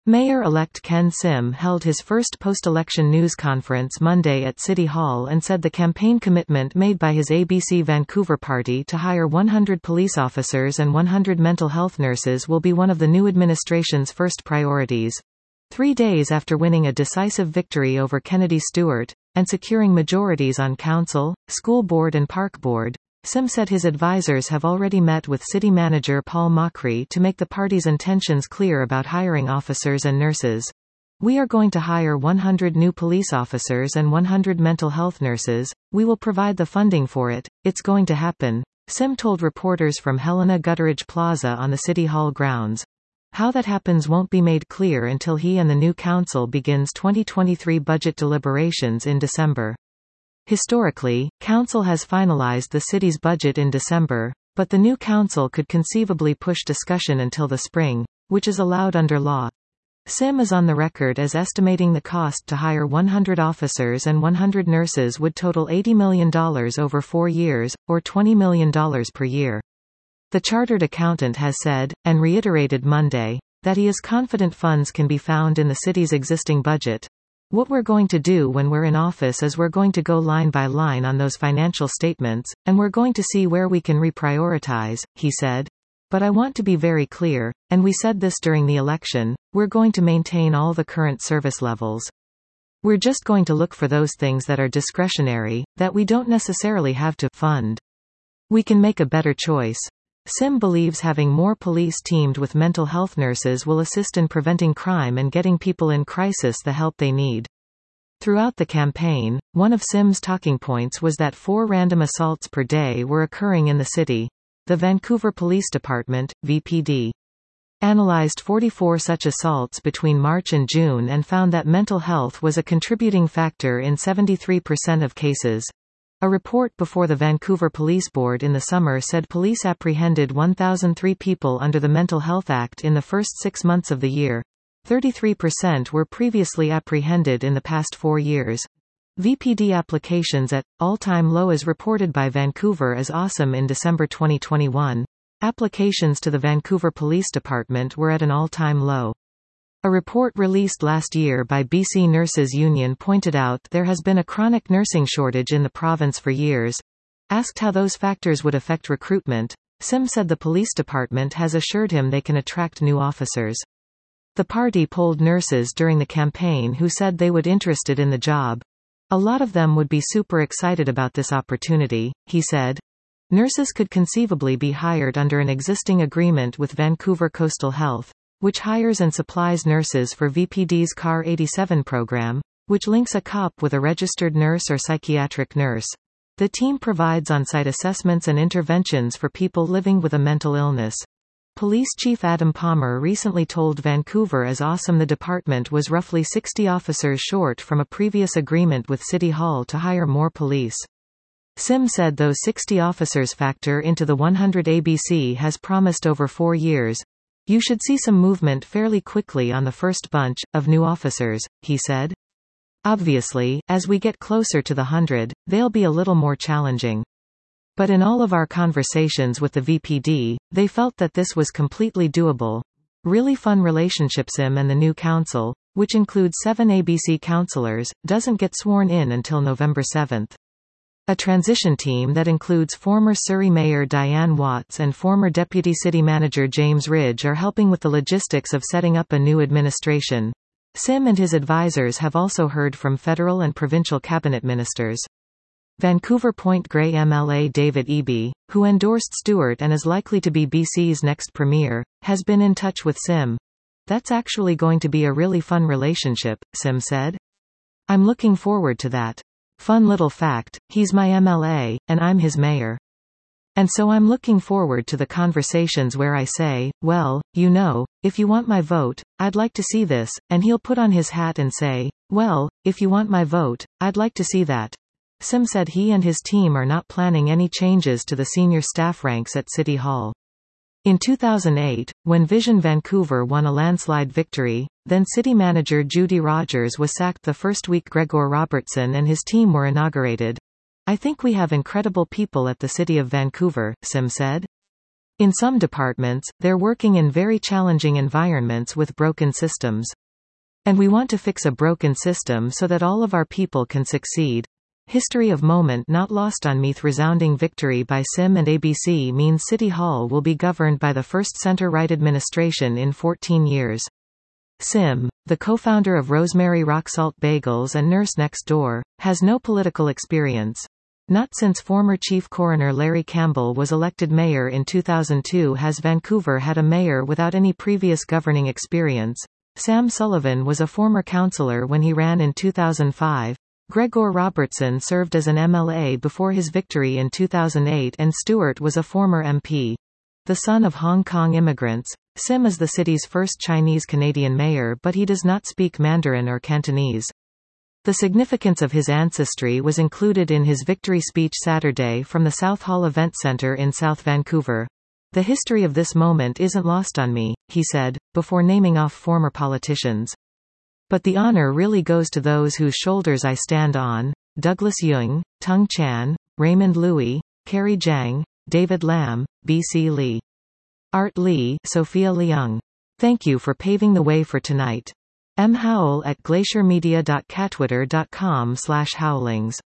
Mayor-elect Ken Sim held his first post-election news conference Monday at City Hall and said the campaign commitment made by his ABC Vancouver party to hire 100 police officers and 100 mental health nurses will be one of the new administration's first priorities. 3 days after winning a decisive victory over Kennedy Stewart, and securing majorities on council, school board and park board, Sim said his advisors have already met with city manager Paul Mockery to make the party's intentions clear about hiring officers and nurses. We are going to hire 100 new police officers and 100 mental health nurses. We will provide the funding for it. It's going to happen, Sim told reporters from Helena Gutteridge Plaza on the City Hall grounds. How that happens won't be made clear until he and the new council begins 2023 budget deliberations in December. Historically, council has finalized the city's budget in December, but the new council could conceivably push discussion until the spring, which is allowed under law. Sim is on the record as estimating the cost to hire 100 officers and 100 nurses would total $80 million over 4 years, or $20 million per year. The chartered accountant has said, and reiterated Monday, that he is confident funds can be found in the city's existing budget. What we're going to do when we're in office is we're going to go line by line on those financial statements, and we're going to see where we can reprioritize, he said. But I want to be very clear, and we said this during the election, we're going to maintain all the current service levels. We're just going to look for those things that are discretionary, that we don't necessarily have to fund. We can make a better choice. Sim believes having more police teamed with mental health nurses will assist in preventing crime and getting people in crisis the help they need. Throughout the campaign, one of Sim's talking points was that 4 random assaults per day were occurring in the city. The Vancouver Police Department, VPD, analyzed 44 such assaults between March and June and found that mental health was a contributing factor in 73% of cases. A report before the Vancouver Police Board in the summer said police apprehended 1,003 people under the Mental Health Act in the first 6 months of the year. 33% were previously apprehended in the past 4 years. VPD applications at all-time low as reported by Vancouver as Awesome in December 2021. Applications to the Vancouver Police Department were at an all-time low. A report released last year by BC Nurses Union pointed out there has been a chronic nursing shortage in the province for years. Asked how those factors would affect recruitment, Sim said the police department has assured him they can attract new officers. The party polled nurses during the campaign who said they would interested in the job. A lot of them would be super excited about this opportunity, he said. Nurses could conceivably be hired under an existing agreement with Vancouver Coastal Health, which hires and supplies nurses for VPD's CAR 87 program, which links a cop with a registered nurse or psychiatric nurse. The team provides on-site assessments and interventions for people living with a mental illness. Police Chief Adam Palmer recently told Vancouver as Awesome the department was roughly 60 officers short from a previous agreement with City Hall to hire more police. Sim said those 60 officers factor into the 100 ABC has promised over 4 years. You should see some movement fairly quickly on the first bunch of new officers, he said. Obviously, as we get closer to the 100, they'll be a little more challenging. But in all of our conversations with the VPD, they felt that this was completely doable. Really fun relationship. Sim and the new council, which includes 7 ABC councillors, doesn't get sworn in until November 7th. A transition team that includes former Surrey Mayor Diane Watts and former Deputy City Manager James Ridge are helping with the logistics of setting up a new administration. Sim and his advisors have also heard from federal and provincial cabinet ministers. Vancouver Point Grey MLA David Eby, who endorsed Stewart and is likely to be BC's next premier, has been in touch with Sim. That's actually going to be a really fun relationship, Sim said. I'm looking forward to that. Fun little fact, he's my MLA, and I'm his mayor. And so I'm looking forward to the conversations where I say, well, you know, if you want my vote, I'd like to see this, and he'll put on his hat and say, well, if you want my vote, I'd like to see that. Sim said he and his team are not planning any changes to the senior staff ranks at City Hall. In 2008, when Vision Vancouver won a landslide victory, then city manager Judy Rogers was sacked the first week Gregor Robertson and his team were inaugurated. I think we have incredible people at the City of Vancouver, Sim said. In some departments, they're working in very challenging environments with broken systems. And we want to fix a broken system so that all of our people can succeed. History of moment not lost on me. Resounding victory by SIM and ABC means City Hall will be governed by the first center-right administration in 14 years. SIM, the co-founder of Rosemary Rock Salt Bagels and Nurse Next Door, has no political experience. Not since former Chief Coroner Larry Campbell was elected mayor in 2002 has Vancouver had a mayor without any previous governing experience. Sam Sullivan was a former councillor when he ran in 2005. Gregor Robertson served as an MLA before his victory in 2008 and Stewart was a former MP. The son of Hong Kong immigrants, Sim is the city's first Chinese-Canadian mayor, but he does not speak Mandarin or Cantonese. The significance of his ancestry was included in his victory speech Saturday from the South Hall Event Centre in South Vancouver. The history of this moment isn't lost on me, he said, before naming off former politicians. But the honor really goes to those whose shoulders I stand on: Douglas Yeung, Tung Chan, Raymond Louis, Carrie Jiang, David Lam, B.C. Lee. Art Lee, Sophia Leung. Thank you for paving the way for tonight. M. Howell at glaciermedia.catwitter.com/howlings